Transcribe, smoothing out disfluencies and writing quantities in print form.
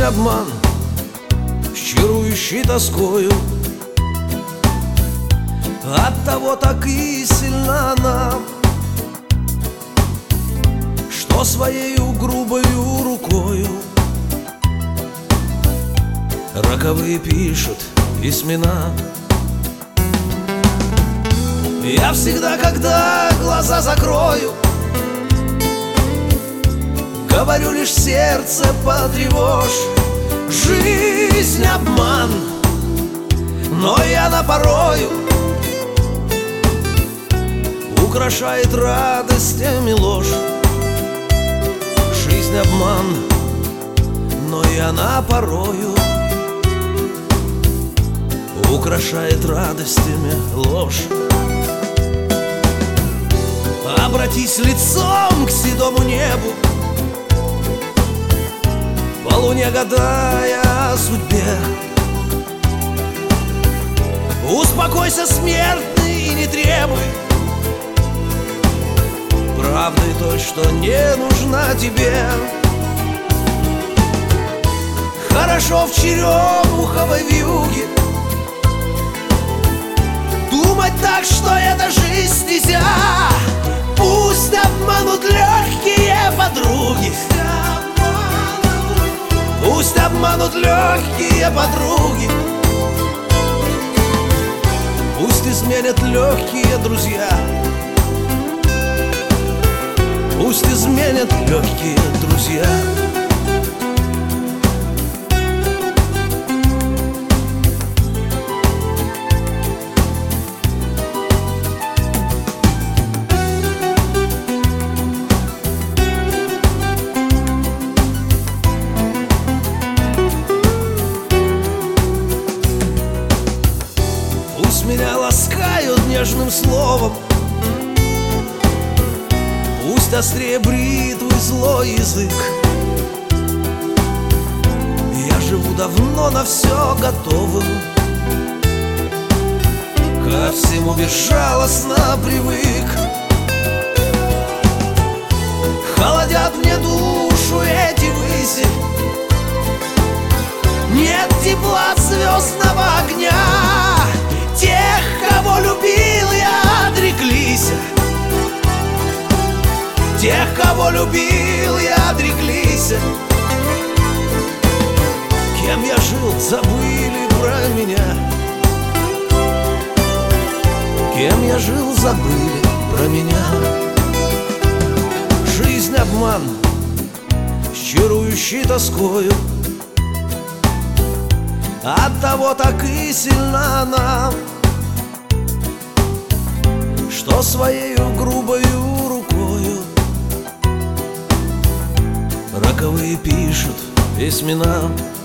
обман с чарующей тоскою. Оттого так и сильна она, что своею грубою рукою роковые пишет письмена. Я всегда, когда глаза закрою, говорю лишь: сердце потревожь. Жизнь обман, но и она порою украшает радостями ложь. Жизнь обман, но и она порою украшает радостями ложь. Обратись лицом к седому небу, по луне гадая о судьбе. Успокойся, смертный, и не требуй правды той, что не нужна тебе. Хорошо в черемуховой вьюге думать так, что это жизнь нельзя. Пусть обманут легкие подруги, пусть обманут легкие подруги, пусть изменят легкие друзья, пусть изменят легкие друзья. Пусть меня ласкают нежным словом, пусть острее бритвы злой язык. Я живу давно на все готовым, ко всему безжалостно привык. Холодят мне душу эти выси, нет тепла от звездного огня. Тех, кого любил я, отреклись. Тех, кого любил я, отреклись. Кем я жил, забыли про меня. Кем я жил, забыли про меня. Жизнь обман с чарующей тоскою, оттого так и сильна она, что своею грубою рукою роковые пишут письмена.